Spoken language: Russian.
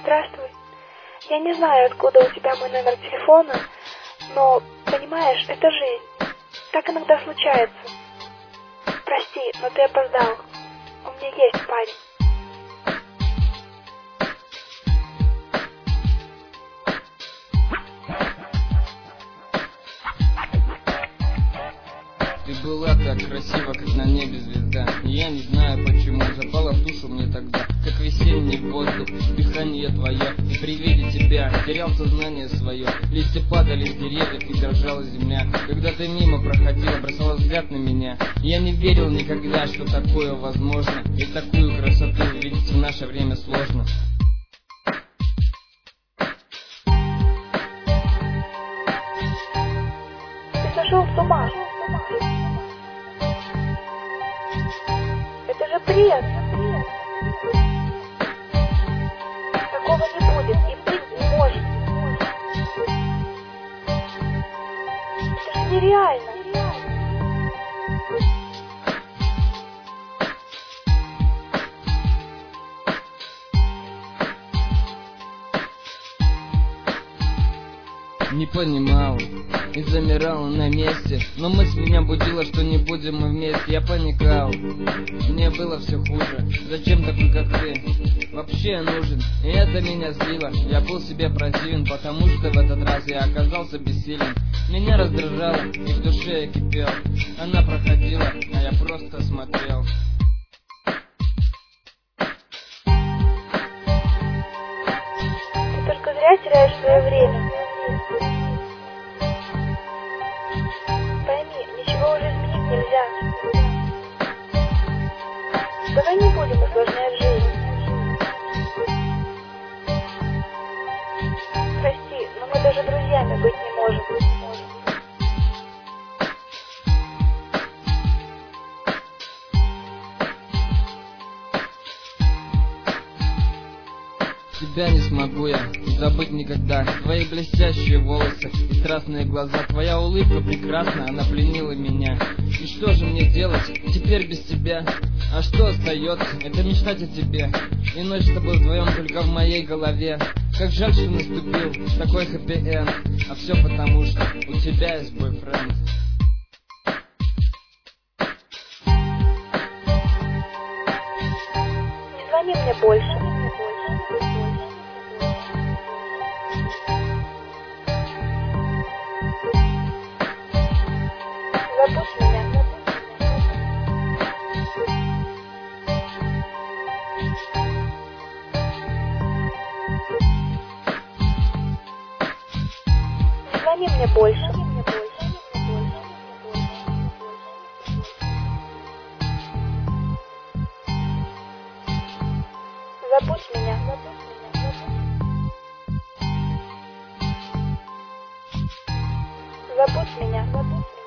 Здравствуй. Я не знаю, откуда у тебя мой номер телефона, но, понимаешь, это жизнь. Так иногда случается. Прости, но ты опоздал. У меня есть парень. Ты была так красива, как на небе звезда. И я не знаю почему, запала в душу мне тогда, как весенний воздух, дыхание твое. И при виде тебя терял сознание свое. Листья падали с деревьев и дрожала земля. Когда ты мимо проходила, бросала взгляд на меня. Я не верил никогда, что такое возможно. И такую красоту увидеть в наше время сложно. Ты сошел с ума. Это же бред. Такого не будет и быть не может. Это же нереально. Не понимал и замирал на месте, но мысль меня будила, что не будем мы вместе. Я паниковал, мне было все хуже. Зачем такой, как ты, вообще нужен? И это меня злило, я был себе противен, потому что в этот раз я оказался бессилен. Меня раздражало, и в душе я кипел. Она проходила, а я просто смотрел. Ты только зря теряешь свое время. Пойми, ничего уже изменить нельзя. Давай не будем усложнять жизнь. Прости, но мы даже друзьями быть не можем. Тебя не смогу я забыть никогда. Твои блестящие волосы и страстные глаза. Твоя улыбка прекрасна, она пленила меня. И что же мне делать теперь без тебя? А что остается? Это мечтать о тебе. И ночь с тобой вдвоем только в моей голове. Как жаль, что наступил такой хэппи-энд. А все потому, что у тебя есть бойфренд. Не звони мне больше. Забудь меня. Не звони мне больше. Забудь меня. Забудь меня.